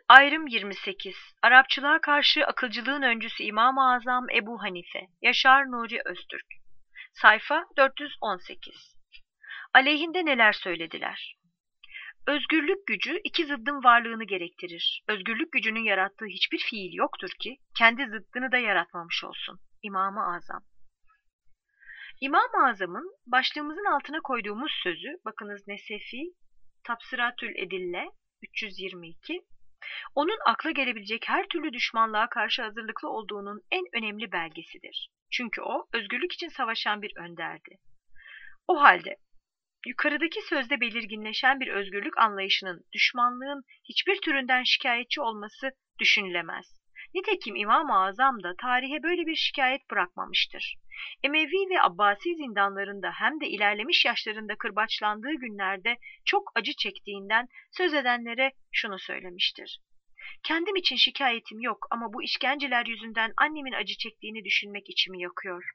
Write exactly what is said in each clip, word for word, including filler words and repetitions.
Ayrım yirmi sekiz. Arapçılığa karşı akılcılığın öncüsü İmam-ı Azam Ebu Hanife. Yaşar Nuri Öztürk. Sayfa dört yüz on sekiz. Aleyhinde neler söylediler? Özgürlük gücü iki zıddın varlığını gerektirir. Özgürlük gücünün yarattığı hiçbir fiil yoktur ki kendi zıddını da yaratmamış olsun. İmam-ı Azam. İmam-ı Azam'ın başlığımızın altına koyduğumuz sözü, bakınız Nesefi, Tapsiratül Edille üç yüz yirmi iki, onun akla gelebilecek her türlü düşmanlığa karşı hazırlıklı olduğunun en önemli belgesidir. Çünkü o, özgürlük için savaşan bir önderdi. O halde, yukarıdaki sözde belirginleşen bir özgürlük anlayışının düşmanlığın hiçbir türünden şikayetçi olması düşünülemez. Nitekim İmam-ı Azam da tarihe böyle bir şikayet bırakmamıştır. Emevi ve Abbasi zindanlarında hem de ilerlemiş yaşlarında kırbaçlandığı günlerde çok acı çektiğinden söz edenlere şunu söylemiştir. Kendim için şikayetim yok ama bu işkenceler yüzünden annemin acı çektiğini düşünmek içimi yakıyor.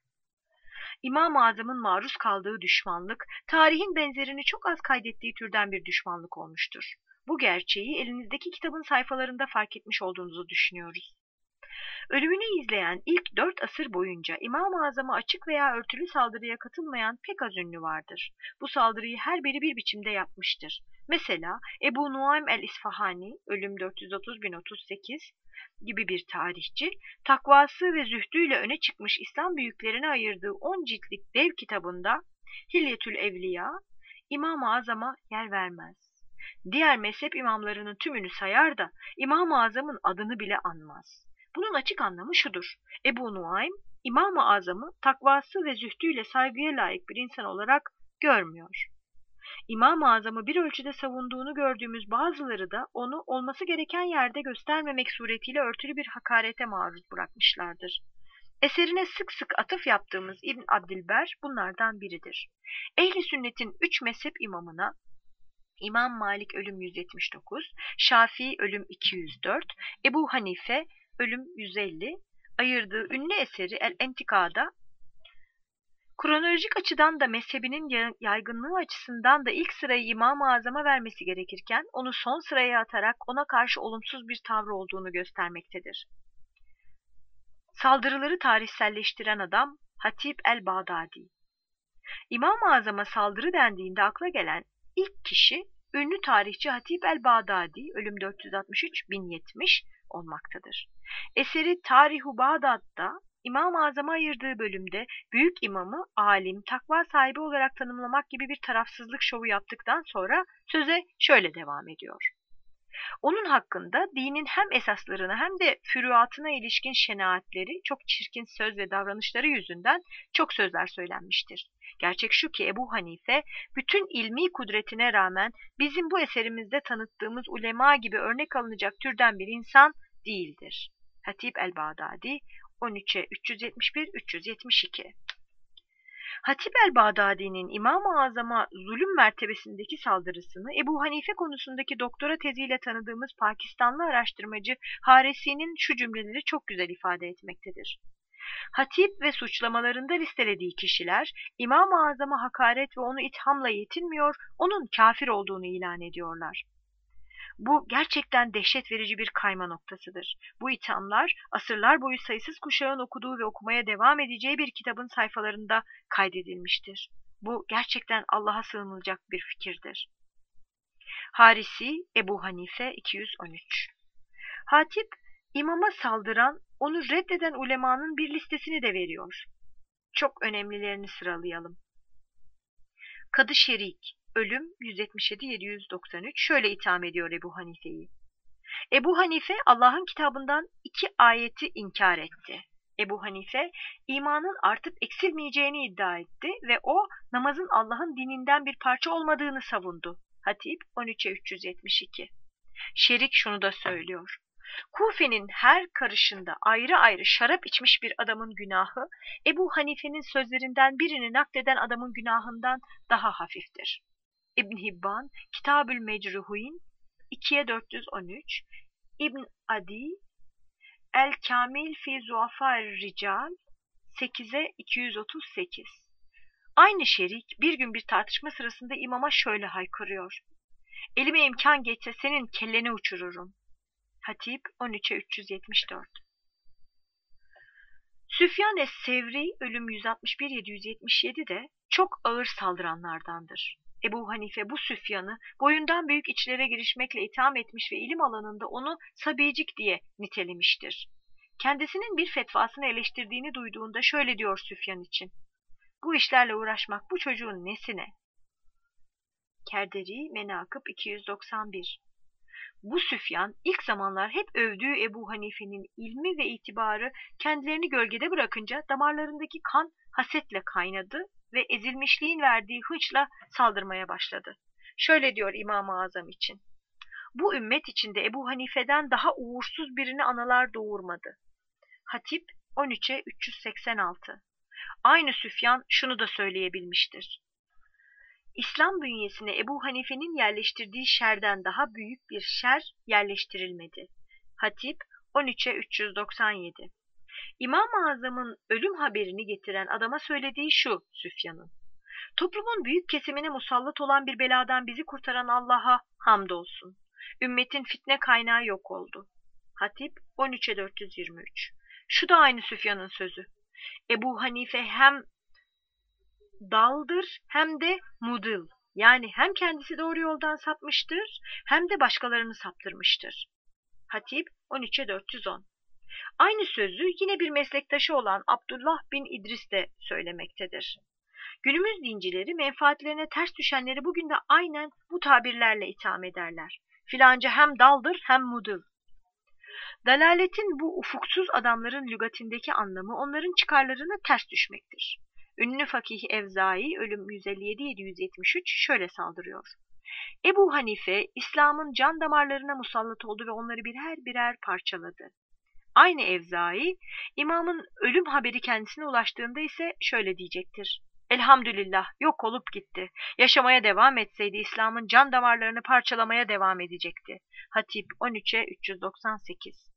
İmam-ı Azam'ın maruz kaldığı düşmanlık, tarihin benzerini çok az kaydettiği türden bir düşmanlık olmuştur. Bu gerçeği elinizdeki kitabın sayfalarında fark etmiş olduğunuzu düşünüyoruz. Ölümünü izleyen ilk dört asır boyunca İmam-ı Azam'a açık veya örtülü saldırıya katılmayan pek az ünlü vardır. Bu saldırıyı her biri bir biçimde yapmıştır. Mesela Ebu Nuaym el-İsfahani, ölüm dört yüz otuz bin otuz sekiz gibi bir tarihçi, takvası ve zühdüyle öne çıkmış İslam büyüklerine ayırdığı on ciltlik dev kitabında Hilyetül Evliya, İmam-ı Azam'a yer vermez. Diğer mezhep imamlarının tümünü sayar da İmam-ı Azam'ın adını bile anmaz. Bunun açık anlamı şudur: Ebu Nuaym, İmam-ı Azam'ı takvası ve zühdüyle saygıya layık bir insan olarak görmüyor. İmam-ı Azam'ı bir ölçüde savunduğunu gördüğümüz bazıları da onu olması gereken yerde göstermemek suretiyle örtülü bir hakarete maruz bırakmışlardır. Eserine sık sık atıf yaptığımız İbn Abdilber bunlardan biridir. Ehli sünnetin üç mezhep imamına, İmam Malik ölüm yüz yetmiş dokuz, Şafii ölüm iki yüz dört, Ebu Hanife ölüm yüz elli, ayırdığı ünlü eseri El-Entika'da, kronolojik açıdan da mezhebinin yaygınlığı açısından da ilk sırayı İmam-ı Azam'a vermesi gerekirken onu son sıraya atarak ona karşı olumsuz bir tavrı olduğunu göstermektedir. Saldırıları tarihselleştiren adam Hatip el-Bağdadi. İmam-ı Azam'a saldırı dendiğinde akla gelen ilk kişi ünlü tarihçi Hatip el-Bağdadi, ölüm dört yüz altmış üç bin yetmiş olmaktadır. Eseri Tarih-u Bağdat'ta İmam-ı Azam'a ayırdığı bölümde büyük imamı alim, takva sahibi olarak tanımlamak gibi bir tarafsızlık şovu yaptıktan sonra söze şöyle devam ediyor. Onun hakkında dinin hem esaslarına hem de füruatına ilişkin şenaatleri, çok çirkin söz ve davranışları yüzünden çok sözler söylenmiştir. Gerçek şu ki Ebu Hanife, bütün ilmi kudretine rağmen bizim bu eserimizde tanıttığımız ulema gibi örnek alınacak türden bir insan değildir. Hatip el-Bağdadi on üçe üç yüz yetmiş bir üç yüz yetmiş iki. Hatip el-Bağdadi'nin İmam-ı Azam'a zulüm mertebesindeki saldırısını Ebu Hanife konusundaki doktora teziyle tanıdığımız Pakistanlı araştırmacı Harisi'nin şu cümleleri çok güzel ifade etmektedir. Hatip ve suçlamalarında listelediği kişiler İmam-ı Azam'a hakaret ve onu ithamla yetinmiyor, onun kafir olduğunu ilan ediyorlar. Bu gerçekten dehşet verici bir kayma noktasıdır. Bu ithamlar asırlar boyu sayısız kuşağın okuduğu ve okumaya devam edeceği bir kitabın sayfalarında kaydedilmiştir. Bu gerçekten Allah'a sığınılacak bir fikirdir. Harisi, Ebu Hanife iki yüz on üç. Hatip, imama saldıran, onu reddeden ulemanın bir listesini de veriyor. Çok önemlilerini sıralayalım. Kadı Şerik, ölüm yüz yetmiş yedi yedi yüz doksan üç, şöyle itham ediyor Ebu Hanife'yi. Ebu Hanife Allah'ın kitabından iki ayeti inkar etti. Ebu Hanife imanın artıp eksilmeyeceğini iddia etti ve o namazın Allah'ın dininden bir parça olmadığını savundu. Hatip on üçe üç yüz yetmiş iki. Şerik şunu da söylüyor. Kufe'nin her karışında ayrı ayrı şarap içmiş bir adamın günahı, Ebu Hanife'nin sözlerinden birini nakleden adamın günahından daha hafiftir. İbn Hibban, Kitabül Mecruhin ikiye dört yüz on üç, İbn Adi, El-Kamil fi Zuafar Rical sekize iki yüz otuz sekiz. Aynı şerik bir gün bir tartışma sırasında imama şöyle haykırıyor. Elime imkan geçse senin kelleni uçururum. Hatip on üçe üç yüz yetmiş dört. Süfyan es-Sevri ölüm yüz altmış bir yedi yüz yetmiş yedi de çok ağır saldıranlardandır. Ebu Hanife bu Süfyan'ı boyundan büyük içlere girişmekle itham etmiş ve ilim alanında onu sabicik diye nitelemiştir. Kendisinin bir fetvasını eleştirdiğini duyduğunda şöyle diyor Süfyan için: bu işlerle uğraşmak bu çocuğun nesine? Kerderi Menakıb iki yüz doksan bir. Bu Süfyan ilk zamanlar hep övdüğü Ebu Hanife'nin ilmi ve itibarı kendilerini gölgede bırakınca damarlarındaki kan hasetle kaynadı ve ezilmişliğin verdiği hınçla saldırmaya başladı. Şöyle diyor İmam-ı Azam için: bu ümmet içinde Ebu Hanife'den daha uğursuz birini analar doğurmadı. Hatip on üçe üç yüz seksen altı. Aynı Süfyan şunu da söyleyebilmiştir: İslam bünyesine Ebu Hanife'nin yerleştirdiği şerden daha büyük bir şer yerleştirilmedi. Hatip on üçe üç yüz doksan yedi. İmam-ı Azam'ın ölüm haberini getiren adama söylediği şu Süfyan'ın: toplumun büyük kesimine musallat olan bir beladan bizi kurtaran Allah'a hamdolsun. Ümmetin fitne kaynağı yok oldu. Hatip on üçe dört yüz yirmi üç. Şu da aynı Süfyan'ın sözü: Ebu Hanife hem daldır hem de mudıl, yani hem kendisi doğru yoldan sapmıştır hem de başkalarını saptırmıştır. Hatip on üçe dört yüz on. Aynı sözü yine bir meslektaşı olan Abdullah bin İdris de söylemektedir. Günümüz dincileri menfaatlerine ters düşenleri bugün de aynen bu tabirlerle itham ederler. Filanca hem daldır hem mudıl. Dalaletin bu ufuksuz adamların lügatindeki anlamı onların çıkarlarına ters düşmektir. Ünlü fakih Evzai ölüm yüz elli yedi yedi yüz yetmiş üç şöyle saldırıyor: Ebu Hanife İslam'ın can damarlarına musallat oldu ve onları birer birer parçaladı. Aynı Evzai imamın ölüm haberi kendisine ulaştığında ise şöyle diyecektir: elhamdülillah yok olup gitti. Yaşamaya devam etseydi İslam'ın can damarlarını parçalamaya devam edecekti. Hatip on üçe üç yüz doksan sekiz.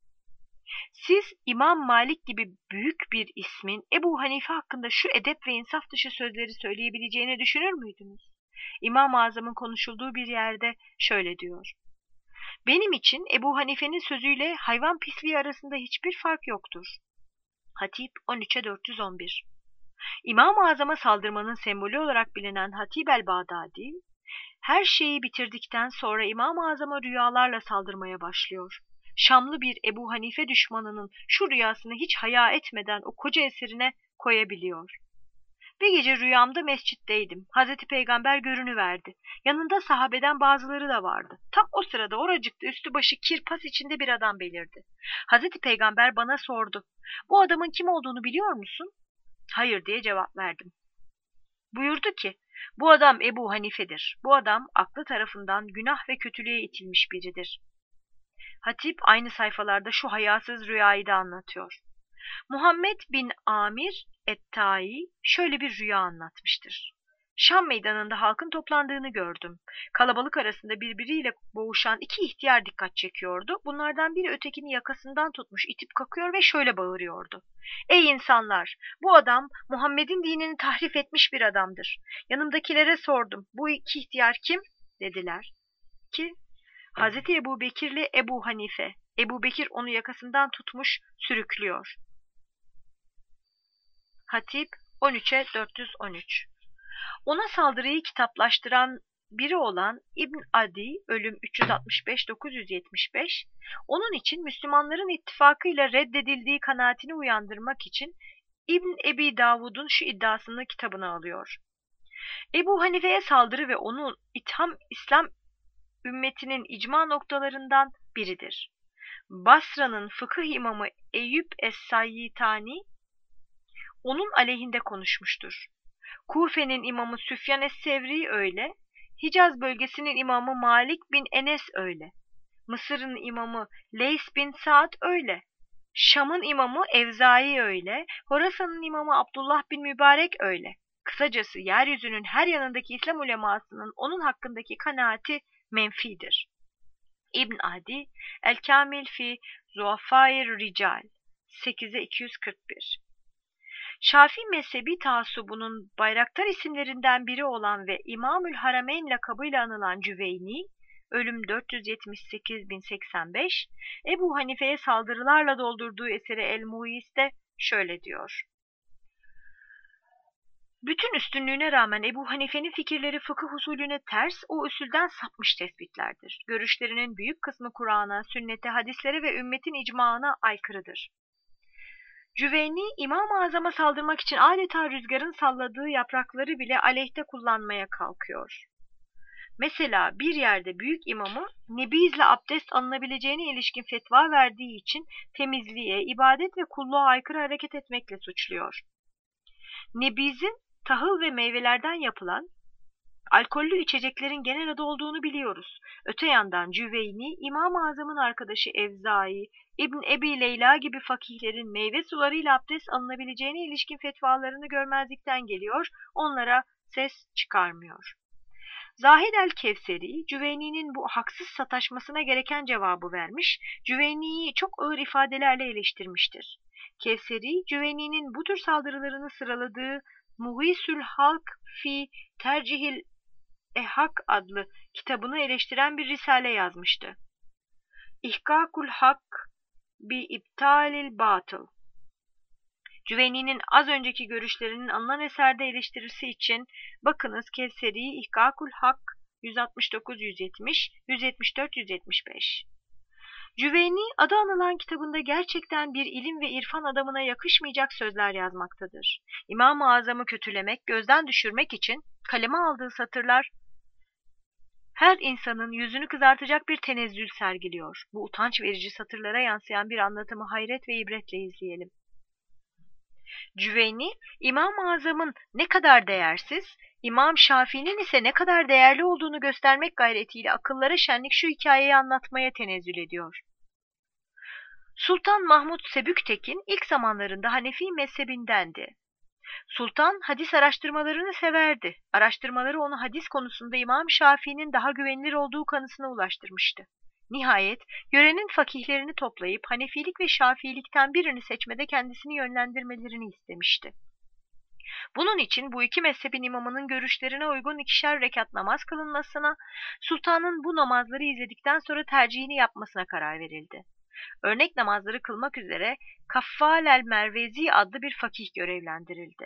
Siz İmam Malik gibi büyük bir ismin Ebu Hanife hakkında şu edep ve insaf dışı sözleri söyleyebileceğini düşünür müydünüz? İmam-ı Azam'ın konuşulduğu bir yerde şöyle diyor: benim için Ebu Hanife'nin sözüyle hayvan pisliği arasında hiçbir fark yoktur. Hatip on üçe dört yüz on bir. İmam-ı Azam'a saldırmanın sembolü olarak bilinen Hatib el-Bağdadi, her şeyi bitirdikten sonra İmam-ı Azam'a rüyalarla saldırmaya başlıyor. Şamlı bir Ebu Hanife düşmanının şu rüyasını hiç haya etmeden o koca eserine koyabiliyor. Bir gece rüyamda mescitteydim. Hazreti Peygamber görünüverdi. Yanında sahabeden bazıları da vardı. Tam o sırada oracıkta üstü başı kirpas içinde bir adam belirdi. Hazreti Peygamber bana sordu: bu adamın kim olduğunu biliyor musun? Hayır diye cevap verdim. Buyurdu ki: bu adam Ebu Hanife'dir. Bu adam aklı tarafından günah ve kötülüğe itilmiş biridir. Hatip aynı sayfalarda şu hayasız rüyayı da anlatıyor. Muhammed bin Amir et-Tai şöyle bir rüya anlatmıştır. Şam meydanında halkın toplandığını gördüm. Kalabalık arasında birbiriyle boğuşan iki ihtiyar dikkat çekiyordu. Bunlardan biri ötekini yakasından tutmuş itip kakıyor ve şöyle bağırıyordu: ey insanlar! Bu adam Muhammed'in dinini tahrif etmiş bir adamdır. Yanımdakilere sordum: bu iki ihtiyar kim? Dediler ki Hazreti Ebu Bekir ile Ebu Hanife. Ebu Bekir onu yakasından tutmuş sürüklüyor. Hatip on üçe dört yüz on üç. Ona saldırıyı kitaplaştıran biri olan İbn Adi ölüm üç yüz altmış beş dokuz yüz yetmiş beş, onun için Müslümanların ittifakıyla reddedildiği kanaatini uyandırmak için İbn Ebi Davud'un şu iddiasını kitabına alıyor. Ebu Hanife'ye saldırı ve onun itham İslam ümmetinin icma noktalarından biridir. Basra'nın fıkıh imamı Eyüp es-Sayyitani onun aleyhinde konuşmuştur. Kufe'nin imamı Süfyan es-Sevri öyle, Hicaz bölgesinin imamı Malik bin Enes öyle, Mısır'ın imamı Leys bin Sa'd öyle, Şam'ın imamı Evzai öyle, Horasan'ın imamı Abdullah bin Mübarek öyle. Kısacası yeryüzünün her yanındaki İslam ulemasının onun hakkındaki kanaati menfidir. İbn Adi El-Kamil fi Zuafair Rical sekize iki yüz kırk bir. Şafii mezhebi taassubunun bayraktar isimlerinden biri olan ve İmamül Harameyn lakabıyla anılan Cüveyni, ölüm dört yüz yetmiş sekiz bin seksen beş, Ebu Hanife'ye saldırılarla doldurduğu eseri El-Muiz'de şöyle diyor: bütün üstünlüğüne rağmen Ebu Hanife'nin fikirleri fıkıh usulüne ters, o usulden sapmış tespitlerdir. Görüşlerinin büyük kısmı Kur'an'a, sünnete, hadislere ve ümmetin icmaına aykırıdır. Cüveyni, İmam-ı Azam'a saldırmak için adeta rüzgarın salladığı yaprakları bile aleyhte kullanmaya kalkıyor. Mesela bir yerde büyük imamı nebizle abdest alınabileceğine ilişkin fetva verdiği için temizliğe, ibadet ve kulluğa aykırı hareket etmekle suçluyor. Nebizin tahıl ve meyvelerden yapılan alkollü içeceklerin genel adı olduğunu biliyoruz. Öte yandan Cüveyni, İmam-ı Azam'ın arkadaşı Evzai, İbn Ebi Leyla gibi fakihlerin meyve sularıyla abdest alınabileceğine ilişkin fetvalarını görmezlikten geliyor, onlara ses çıkarmıyor. Zahid el-Kevseri, Cüveyni'nin bu haksız sataşmasına gereken cevabı vermiş, Cüveyni'yi çok ağır ifadelerle eleştirmiştir. Kevseri, Cüveyni'nin bu tür saldırılarını sıraladığı Muğisül Halk fi Tercihil Ehhak adlı kitabını eleştiren bir risale yazmıştı. İhkâkul Hak bi İbtalil Batıl. Cüveyni'nin az önceki görüşlerinin alınan eserde eleştirisi için bakınız Kevseri İhkâkul Hak yüz altmış dokuz yüz yetmiş, yüz yetmiş dört yüz yetmiş beş. Cüveyni adı anılan kitabında gerçekten bir ilim ve irfan adamına yakışmayacak sözler yazmaktadır. İmam-ı Azam'ı kötülemek, gözden düşürmek için kaleme aldığı satırlar her insanın yüzünü kızartacak bir tenezzül sergiliyor. Bu utanç verici satırlara yansıyan bir anlatımı hayret ve ibretle izleyelim. Cüveyni, İmam-ı Azam'ın ne kadar değersiz, İmam Şafii'nin ise ne kadar değerli olduğunu göstermek gayretiyle akıllara şenlik şu hikayeyi anlatmaya tenezzül ediyor. Sultan Mahmud Sebüktekin ilk zamanlarında Hanefi mezhebindendi. Sultan hadis araştırmalarını severdi. Araştırmaları onu hadis konusunda İmam Şafii'nin daha güvenilir olduğu kanısına ulaştırmıştı. Nihayet yörenin fakihlerini toplayıp Hanefilik ve Şafiilikten birini seçmede kendisini yönlendirmelerini istemişti. Bunun için bu iki mezhebin imamının görüşlerine uygun ikişer rekat namaz kılınmasına, sultanın bu namazları izledikten sonra tercihini yapmasına karar verildi. Örnek namazları kılmak üzere Kaffal el-Mervezi adlı bir fakih görevlendirildi.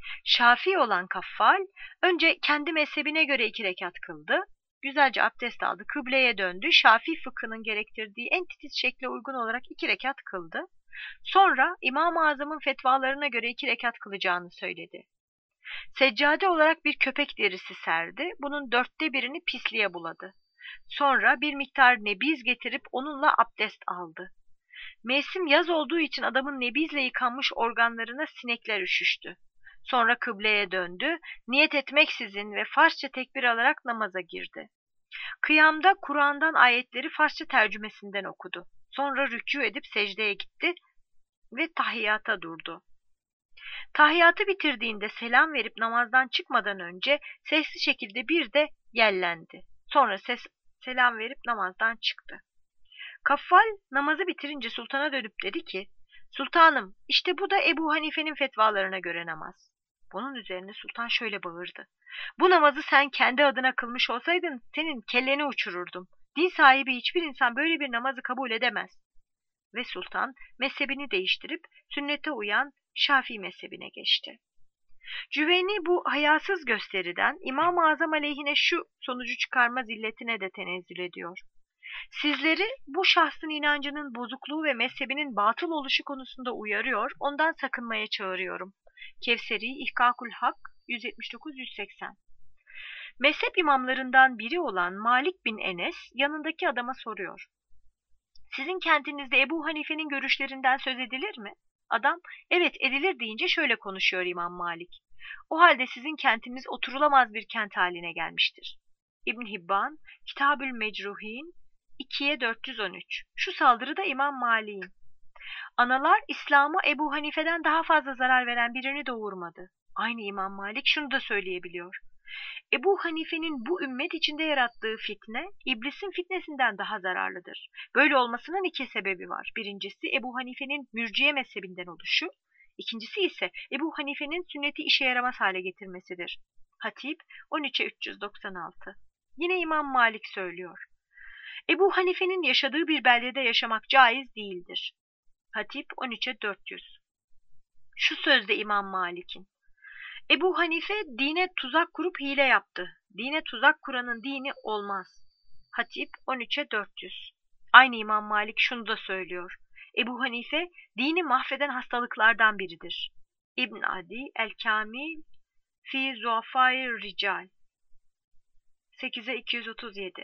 Şafii olan Kaffal önce kendi mezhebine göre iki rekat kıldı, güzelce abdest aldı, kıbleye döndü, Şafii fıkhının gerektirdiği en titiz şekle uygun olarak iki rekat kıldı. Sonra İmam-ı Azam'ın fetvalarına göre iki rekat kılacağını söyledi. Seccade olarak bir köpek derisi serdi, bunun dörtte birini pisliğe buladı. Sonra bir miktar nebiz getirip onunla abdest aldı. Mevsim yaz olduğu için adamın nebizle yıkanmış organlarına sinekler üşüştü. Sonra kıbleye döndü, niyet etmeksizin ve Farsça tekbir alarak namaza girdi. Kıyamda Kur'an'dan ayetleri Farsça tercümesinden okudu. Sonra rükû edip secdeye gitti ve tahiyyata durdu. Tahiyyatı bitirdiğinde selam verip namazdan çıkmadan önce sesli şekilde bir de yellendi. Sonra ses, selam verip namazdan çıktı. Kaffal namazı bitirince sultana dönüp dedi ki, "Sultanım, işte bu da Ebu Hanife'nin fetvalarına göre namaz." Bunun üzerine sultan şöyle bağırdı: "Bu namazı sen kendi adına kılmış olsaydın senin kelleni uçururdum. Din sahibi hiçbir insan böyle bir namazı kabul edemez." Ve sultan mezhebini değiştirip sünnete uyan Şafii mezhebine geçti. Cüveyni bu hayasız gösteriden İmam-ı Azam aleyhine şu sonucu çıkarma zilletine de tenezzül ediyor: "Sizleri bu şahsın inancının bozukluğu ve mezhebinin batıl oluşu konusunda uyarıyor, ondan sakınmaya çağırıyorum." Kevseri İhkâkul Hak yüz yetmiş dokuz yüz seksen. Mezhep imamlarından biri olan Malik bin Enes yanındaki adama soruyor: "Sizin kentinizde Ebu Hanife'nin görüşlerinden söz edilir mi?" Adam, "Evet edilir" deyince şöyle konuşuyor İmam Malik: "O halde sizin kentiniz oturulamaz bir kent haline gelmiştir." İbn Hibban, Kitabül Mecruhin ikiye dört yüz on üç. Şu saldırı da İmam Malik'in: "Analar İslam'a Ebu Hanife'den daha fazla zarar veren birini doğurmadı." Aynı İmam Malik şunu da söyleyebiliyor: "Ebu Hanife'nin bu ümmet içinde yarattığı fitne, iblisin fitnesinden daha zararlıdır." Böyle olmasının iki sebebi var. Birincisi Ebu Hanife'nin mürciye mezhebinden oluşu, ikincisi ise Ebu Hanife'nin sünneti işe yaramaz hale getirmesidir. Hatip on üçe üç yüz doksan altı. Yine İmam Malik söylüyor: Ebu Hanife'nin yaşadığı bir beldede yaşamak caiz değildir. Hatip on üçe dört yüz. Şu sözde İmam Malik'in: Ebu Hanife dine tuzak kurup hile yaptı. Dine tuzak kuranın dini olmaz. Hatip on üçe dört yüz. Aynı İmam Malik şunu da söylüyor: Ebu Hanife dini mahveden hastalıklardan biridir. İbn Adi el-Kamil fi Zuafai Rical sekize iki yüz otuz yedi.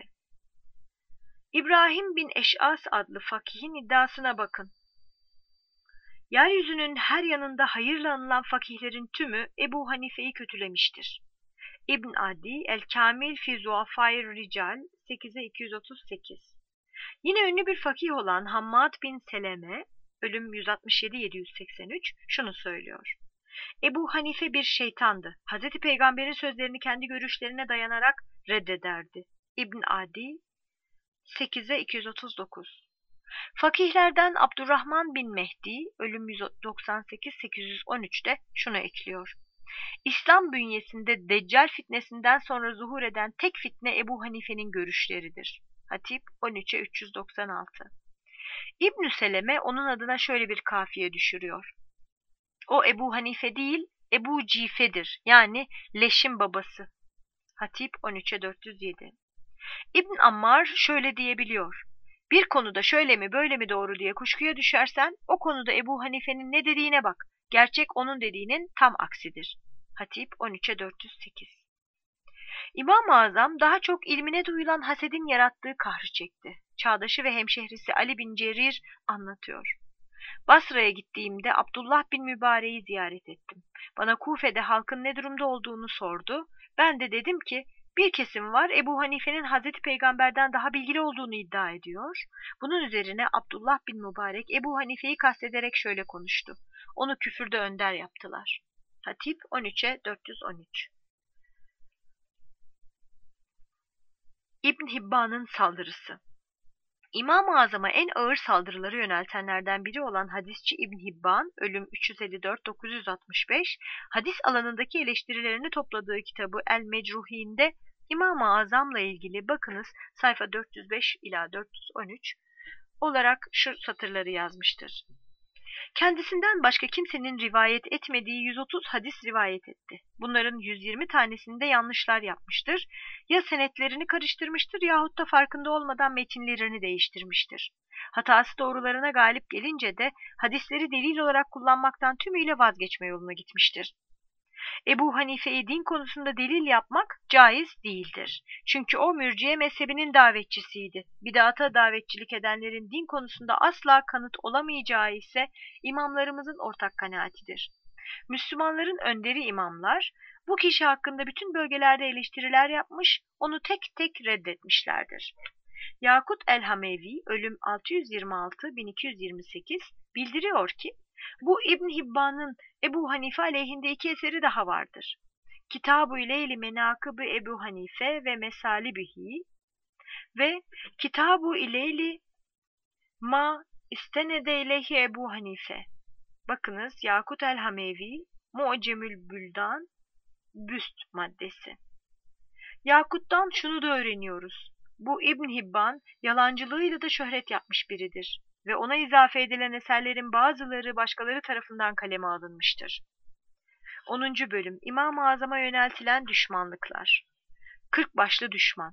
İbrahim bin Eş'as adlı fakihin iddiasına bakın. Yeryüzünün her yanında hayırla anılan fakihlerin tümü Ebu Hanife'yi kötülemiştir. İbn Adi el-Kamil fi Zuafai Rical sekize iki yüz otuz sekiz. Yine ünlü bir fakih olan Hammad bin Seleme, ölüm yüz altmış yedi yedi yüz seksen üç, şunu söylüyor: Ebu Hanife bir şeytandı. Hazreti Peygamber'in sözlerini kendi görüşlerine dayanarak reddederdi. İbn Adi sekize iki yüz otuz dokuz. Fakihlerden Abdurrahman bin Mehdi, ölüm yüz doksan sekiz sekiz yüz on üç'te şunu ekliyor: İslam bünyesinde Deccal fitnesinden sonra zuhur eden tek fitne Ebu Hanife'nin görüşleridir. Hatip on üçe üç yüz doksan altı. İbn Seleme onun adına şöyle bir kafiye düşürüyor: O Ebu Hanife değil, Ebu Cife'dir, yani leşin babası. Hatip on üçe dört yüz yedi. İbn Ammar şöyle diyebiliyor: Bir konuda şöyle mi böyle mi doğru diye kuşkuya düşersen, o konuda Ebu Hanife'nin ne dediğine bak. Gerçek onun dediğinin tam aksidir. Hatip on üçe dört yüz sekiz. İmam-ı Azam daha çok ilmine duyulan hasedin yarattığı kahrı çekti. Çağdaşı ve hemşehrisi Ali bin Cerir anlatıyor: Basra'ya gittiğimde Abdullah bin Mübarek'i ziyaret ettim. Bana Kufe'de halkın ne durumda olduğunu sordu. Ben de dedim ki, bir kesim var Ebu Hanife'nin Hazreti Peygamber'den daha bilgili olduğunu iddia ediyor. Bunun üzerine Abdullah bin Mübarek Ebu Hanife'yi kastederek şöyle konuştu: Onu küfürde önder yaptılar. Hatip on üçe dört yüz on üç. İbn Hibban'ın saldırısı. İmam-ı Azam'a en ağır saldırıları yöneltenlerden biri olan hadisçi İbn Hibban, ölüm üç yüz elli dört dokuz yüz altmış beş, hadis alanındaki eleştirilerini topladığı kitabı El-Mecruhin'de İmam-ı Azam'la ilgili bakınız sayfa dört yüz beş ila dört yüz on üç olarak şu satırları yazmıştır: Kendisinden başka kimsenin rivayet etmediği yüz otuz hadis rivayet etti. Bunların yüz yirmi tanesinde yanlışlar yapmıştır. Ya senetlerini karıştırmıştır yahut da farkında olmadan metinlerini değiştirmiştir. Hatası doğrularına galip gelince de hadisleri delil olarak kullanmaktan tümüyle vazgeçme yoluna gitmiştir. Ebu Hanife'yi din konusunda delil yapmak caiz değildir. Çünkü o mürciye mezhebinin davetçisiydi. Bid'ata davetçilik edenlerin din konusunda asla kanıt olamayacağı ise imamlarımızın ortak kanaatidir. Müslümanların önderi imamlar bu kişi hakkında bütün bölgelerde eleştiriler yapmış, onu tek tek reddetmişlerdir. Yakut el-Hamevi, ölüm altı yüz yirmi altı bin iki yüz yirmi sekiz, bildiriyor ki bu İbn Hibban'ın Ebu Hanife aleyhinde iki eseri daha vardır. Kitab-ı Leyli Menakıb-ı Ebu Hanife ve Mesalibihi ve Kitab-ı Leyli Ma İstenede İleyhi Ebu Hanife. Bakınız Yakut el-Hamevi, Mu'cemül Büldan, Büst maddesi. Yakut'tan şunu da öğreniyoruz: Bu İbn Hibban yalancılığıyla da şöhret yapmış biridir ve ona izafe edilen eserlerin bazıları başkaları tarafından kaleme alınmıştır. onuncu bölüm İmam-ı Azam'a yöneltilen düşmanlıklar. Kırk başlı düşman.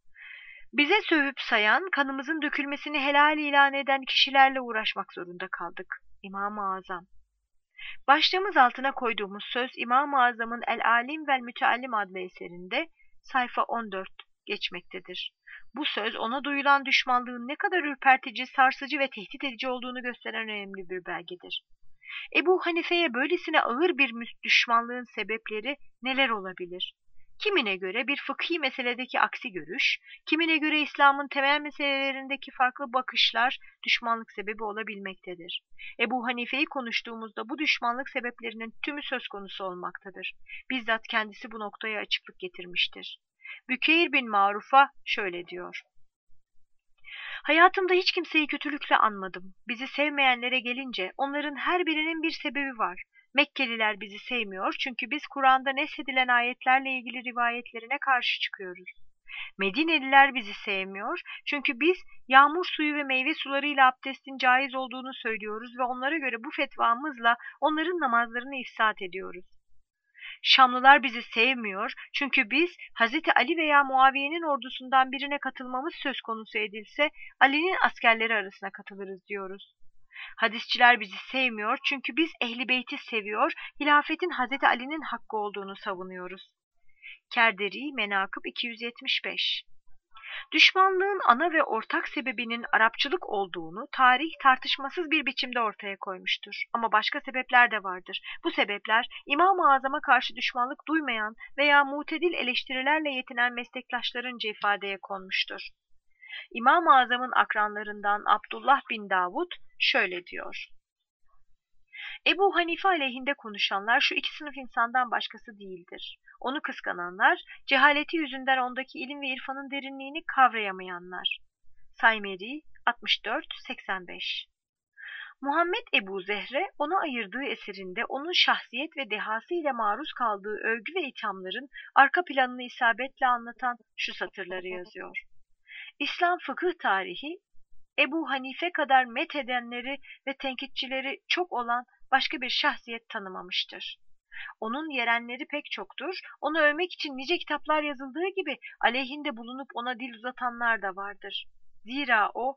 Bize sövüp sayan, kanımızın dökülmesini helal ilan eden kişilerle uğraşmak zorunda kaldık. İmam-ı Azam. Başlığımız altına koyduğumuz söz İmam-ı Azam'ın El-Alim vel Müteallim adlı eserinde sayfa on dört geçmektedir. Bu söz ona duyulan düşmanlığın ne kadar ürpertici, sarsıcı ve tehdit edici olduğunu gösteren önemli bir belgedir. Ebu Hanife'ye böylesine ağır bir düşmanlığın sebepleri neler olabilir? Kimine göre bir fıkhi meseledeki aksi görüş, kimine göre İslam'ın temel meselelerindeki farklı bakışlar düşmanlık sebebi olabilmektedir. Ebu Hanife'yi konuştuğumuzda bu düşmanlık sebeplerinin tümü söz konusu olmaktadır. Bizzat kendisi bu noktaya açıklık getirmiştir. Bükeyr bin Maruf'a şöyle diyor: Hayatımda hiç kimseyi kötülükle anmadım. Bizi sevmeyenlere gelince onların her birinin bir sebebi var. Mekkeliler bizi sevmiyor çünkü biz Kur'an'da neshedilen ayetlerle ilgili rivayetlerine karşı çıkıyoruz. Medineliler bizi sevmiyor çünkü biz yağmur suyu ve meyve sularıyla abdestin caiz olduğunu söylüyoruz ve onlara göre bu fetvamızla onların namazlarını ifsad ediyoruz. Şamlılar bizi sevmiyor çünkü biz Hazreti Ali veya Muaviye'nin ordusundan birine katılmamız söz konusu edilse Ali'nin askerleri arasına katılırız diyoruz. Hadisçiler bizi sevmiyor çünkü biz Ehl-i Beyt'i seviyor, hilafetin Hazreti Ali'nin hakkı olduğunu savunuyoruz. Kerderi Menakıb iki yüz yetmiş beş. Düşmanlığın ana ve ortak sebebinin Arapçılık olduğunu tarih tartışmasız bir biçimde ortaya koymuştur. Ama başka sebepler de vardır. Bu sebepler İmam-ı Azam'a karşı düşmanlık duymayan veya mutedil eleştirilerle yetinen meslektaşlarınca ifadeye konmuştur. İmam-ı Azam'ın akranlarından Abdullah bin Davud şöyle diyor: Ebu Hanife aleyhinde konuşanlar şu iki sınıf insandan başkası değildir. Onu kıskananlar, cehaleti yüzünden ondaki ilim ve irfanın derinliğini kavrayamayanlar. Saymeri altmış dört seksen beş. Muhammed Ebu Zehre ona ayırdığı eserinde onun şahsiyet ve dehası ile maruz kaldığı övgü ve ithamların arka planını isabetle anlatan şu satırları yazıyor: İslam fıkıh tarihi Ebu Hanife kadar methedenleri ve tenkitçileri çok olan başka bir şahsiyet tanımamıştır. Onun yerenleri pek çoktur. Onu övmek için nice kitaplar yazıldığı gibi aleyhinde bulunup ona dil uzatanlar da vardır. Zira o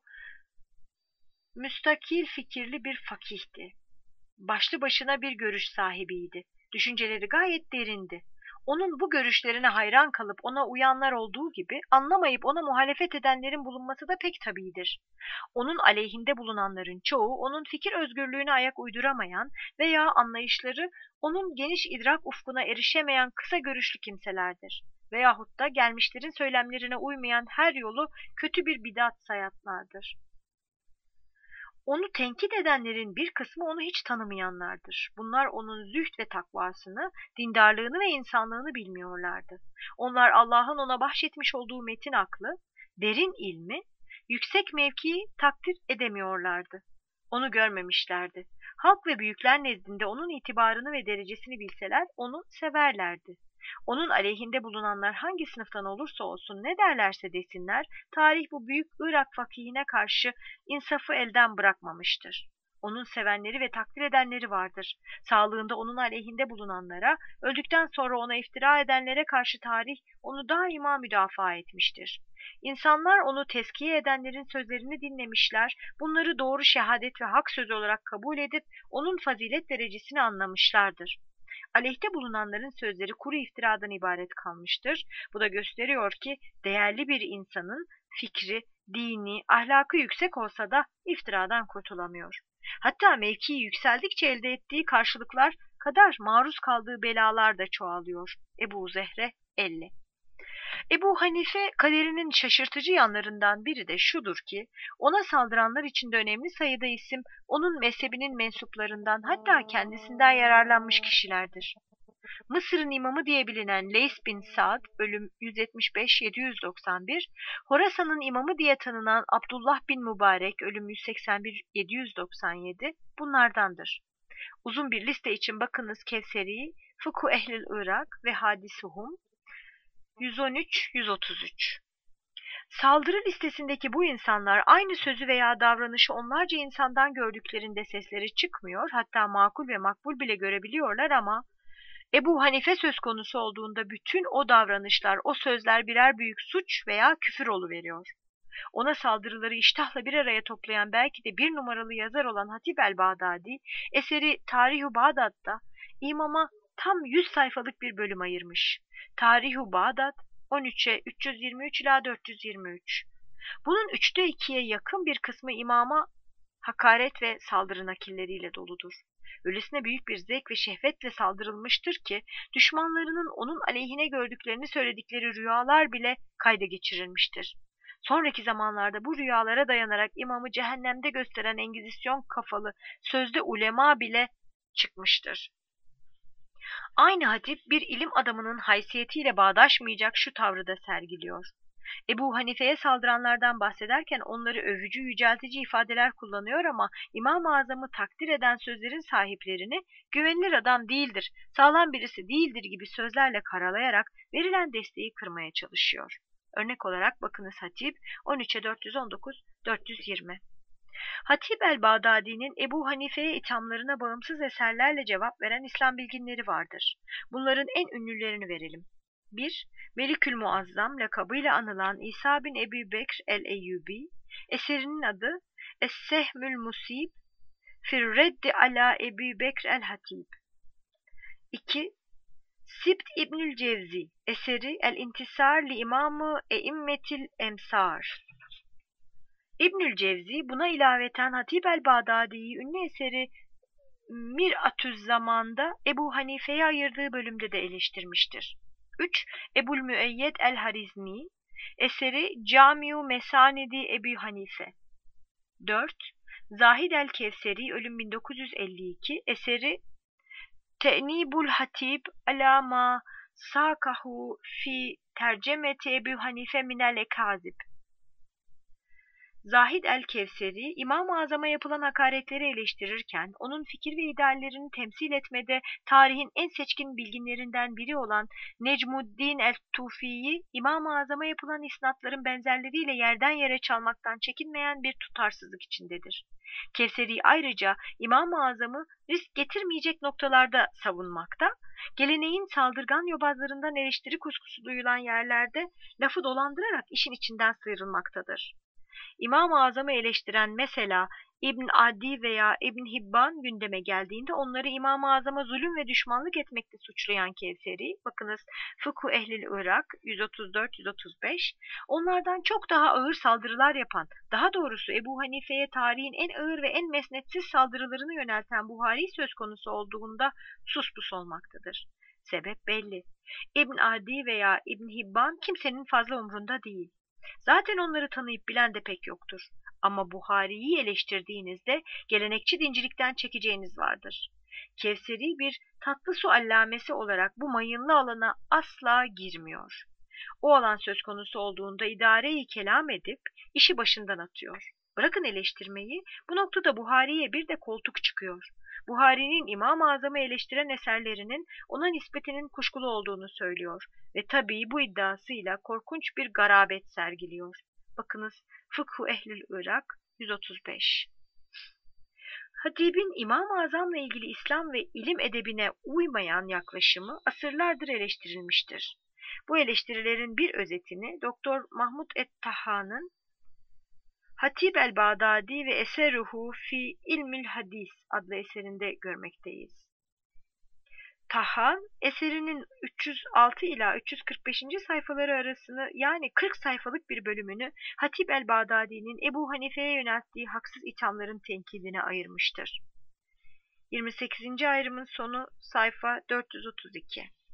müstakil fikirli bir fakihti. Başlı başına bir görüş sahibiydi. Düşünceleri gayet derindi. Onun bu görüşlerine hayran kalıp ona uyanlar olduğu gibi anlamayıp ona muhalefet edenlerin bulunması da pek tabidir. Onun aleyhinde bulunanların çoğu onun fikir özgürlüğüne ayak uyduramayan veya anlayışları onun geniş idrak ufkuna erişemeyen kısa görüşlü kimselerdir. Veyahut da gelmişlerin söylemlerine uymayan her yolu kötü bir bidat sayanlardır. Onu tenkit edenlerin bir kısmı onu hiç tanımayanlardır. Bunlar onun zühd ve takvasını, dindarlığını ve insanlığını bilmiyorlardı. Onlar Allah'ın ona bahşetmiş olduğu metin aklı, derin ilmi, yüksek mevkiyi takdir edemiyorlardı. Onu görmemişlerdi. Halk ve büyükler nezdinde onun itibarını ve derecesini bilseler onu severlerdi. Onun aleyhinde bulunanlar hangi sınıftan olursa olsun ne derlerse desinler, tarih bu büyük Irak fakihine karşı insafı elden bırakmamıştır. Onun sevenleri ve takdir edenleri vardır. Sağlığında onun aleyhinde bulunanlara, öldükten sonra ona iftira edenlere karşı tarih onu daima müdafaa etmiştir. İnsanlar onu tezkiye edenlerin sözlerini dinlemişler, bunları doğru şehadet ve hak sözü olarak kabul edip onun fazilet derecesini anlamışlardır. Aleyhte bulunanların sözleri kuru iftiradan ibaret kalmıştır. Bu da gösteriyor ki değerli bir insanın fikri, dini, ahlakı yüksek olsa da iftiradan kurtulamıyor. Hatta mevkii yükseldikçe elde ettiği karşılıklar kadar maruz kaldığı belalar da çoğalıyor. Ebu Zehre elli. Ebu Hanife kaderinin şaşırtıcı yanlarından biri de şudur ki, ona saldıranlar içinde önemli sayıda isim, onun mezhebinin mensuplarından hatta kendisinden yararlanmış kişilerdir. Mısır'ın imamı diye bilinen Leys bin Sa'd, ölüm yüz yetmiş beş yedi yüz doksan bir, Horasan'ın imamı diye tanınan Abdullah bin Mübarek, ölüm yüz seksen bir yedi yüz doksan yedi, bunlardandır. Uzun bir liste için bakınız Kevseri, Fıkhu Ehlil Irak ve Hadisuhum, yüz on üç yüz otuz üç. Saldırı listesindeki bu insanlar aynı sözü veya davranışı onlarca insandan gördüklerinde sesleri çıkmıyor, hatta makul ve makbul bile görebiliyorlar ama Ebu Hanife söz konusu olduğunda bütün o davranışlar, o sözler birer büyük suç veya küfür oluveriyor. Ona saldırıları iştahla bir araya toplayan belki de bir numaralı yazar olan Hatip el-Bağdadi, eseri Tarih-u Bağdat'ta imama tam yüz sayfalık bir bölüm ayırmış. Tarih-u Bağdat on üçe üç yüz yirmi üç ila dört yüz yirmi üç. Bunun üçte ikiye yakın bir kısmı imama hakaret ve saldırı nakilleriyle doludur. Öylesine büyük bir zevk ve şehvetle saldırılmıştır ki düşmanlarının onun aleyhine gördüklerini söyledikleri rüyalar bile kayda geçirilmiştir. Sonraki zamanlarda bu rüyalara dayanarak imamı cehennemde gösteren Engizisyon kafalı sözde ulema bile çıkmıştır. Aynı hatip bir ilim adamının haysiyetiyle bağdaşmayacak şu tavrı da sergiliyor. Ebu Hanife'ye saldıranlardan bahsederken onları övücü, yüceltici ifadeler kullanıyor ama İmam-ı Azam'ı takdir eden sözlerin sahiplerini güvenilir adam değildir, sağlam birisi değildir gibi sözlerle karalayarak verilen desteği kırmaya çalışıyor. Örnek olarak bakınız Hatip on üçe dört yüz on dokuz dört yüz yirmi. Hatip el-Bağdadi'nin Ebu Hanife'ye ithamlarına bağımsız eserlerle cevap veren İslam bilginleri vardır. Bunların en ünlülerini verelim. bir. Melikül Muazzam lakabıyla anılan İsa bin Ebu Bekr el-Eyyubi, eserinin adı Es-Sehmül Musib fir Reddi ala Ebu Bekr el-Hatib. iki. Sibt İbnül Cevzi, eseri El-İntisar li İmamı Eimmetil Emsar. İbnül Cevzi buna ilaveten Hatip el-Bağdadi'yi ünlü eseri Mir'atü'z-Zaman'da Ebu Hanife'ye ayırdığı bölümde de eleştirmiştir. üç. Ebu'l-Müeyyed el-Harizmi, eseri Camiu Mesanidi Ebu Hanife. dört. Zahid el-Kevseri, ölüm bin dokuz yüz elli iki, eseri Te'nibul Hatib ala ma sakahu fi tercemeti Ebu Hanife minel ekazib. Zahid el-Kevseri, İmam-ı Azam'a yapılan hakaretleri eleştirirken, onun fikir ve ideallerini temsil etmede tarihin en seçkin bilginlerinden biri olan Necmuddin el-Tufi'yi, İmam-ı Azam'a yapılan isnatların benzerleriyle yerden yere çalmaktan çekinmeyen bir tutarsızlık içindedir. Kevseri ayrıca İmam-ı Azam'ı risk getirmeyecek noktalarda savunmakta, geleneğin saldırgan yobazlarından eleştiri kuşkusu duyulan yerlerde lafı dolandırarak işin içinden sıyrılmaktadır. İmam-ı Azam'ı eleştiren mesela İbn Adi veya İbn Hibban gündeme geldiğinde onları İmam-ı Azam'a zulüm ve düşmanlık etmekte suçlayan Kevseri, bakınız Fıkhu Ehlil Irak yüz otuz dört yüz otuz beş, onlardan çok daha ağır saldırılar yapan, daha doğrusu Ebu Hanife'ye tarihin en ağır ve en mesnetsiz saldırılarını yönelten Buhari söz konusu olduğunda suspus olmaktadır. Sebep belli. İbn Adi veya İbn Hibban kimsenin fazla umrunda değil. Zaten onları tanıyıp bilen de pek yoktur. Ama Buhari'yi eleştirdiğinizde gelenekçi dincilikten çekeceğiniz vardır. Kevseri bir tatlı su allamesi olarak bu mayınlı alana asla girmiyor. O alan söz konusu olduğunda idareyi kelam edip işi başından atıyor. Bırakın eleştirmeyi, bu noktada Buhari'ye bir de koltuk çıkıyor. Buhari'nin İmam-ı Azam'ı eleştiren eserlerinin ona nispetinin kuşkulu olduğunu söylüyor ve tabii bu iddiasıyla korkunç bir garabet sergiliyor. Bakınız Fıkhu Ehlil Irak yüz otuz beş. Hatib'in İmam-ı Azam'la ilgili İslam ve ilim edebine uymayan yaklaşımı asırlardır eleştirilmiştir. Bu eleştirilerin bir özetini Doktor Mahmud et-Tahhan'ın Hatib el-Bağdadi ve Eseruhu fi İlmil Hadis adlı eserinde görmekteyiz. Tahan, eserinin üç yüz altı ila üç yüz kırk beşinci sayfaları arasını, yani kırk sayfalık bir bölümünü Hatib el-Bağdadi'nin Ebu Hanife'ye yönelttiği haksız ithamların tenkidine ayırmıştır. yirmi sekizinci ayrımın sonu sayfa dört yüz otuz iki.